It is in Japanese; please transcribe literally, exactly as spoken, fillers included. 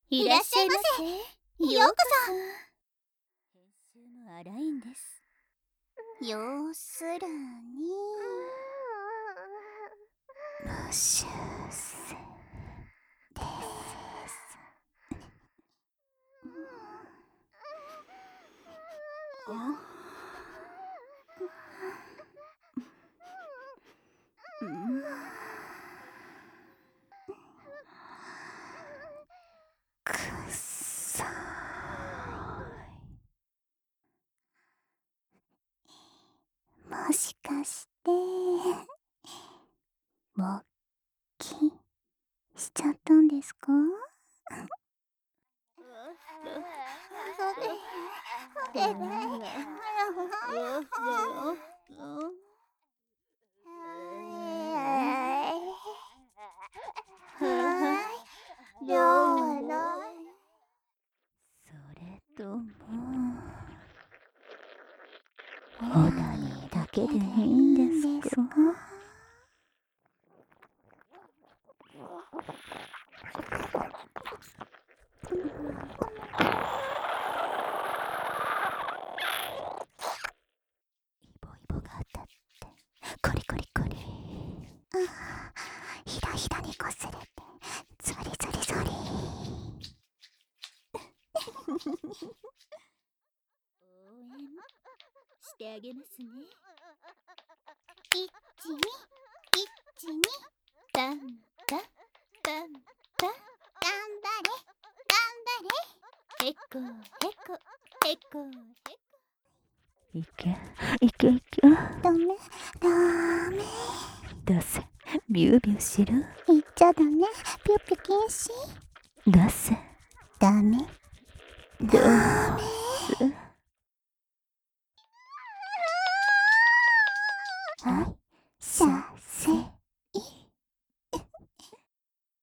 いらっしゃいませ。 ようこ編集も荒いんです。 そ。要するに無修正です。 あうんくっさい。もしかして勃起しちゃったんですか？どうだい？ それともオナニーだけでいいんですか？ イボイボが当たってコリコリコリ。 ああ、ひだひだにこすれてゾリゾリゾリ。 応援してあげますね。 いちにいちにパンパパンパ。 頑張れ頑へこへこへこへこ。いけいけいけ。 張れ。ダメダメ。 出せビュービューしろ。 言っちゃダメ。ピュッピュ禁止。 出せダメ出ダメ。 す。 はい、さあ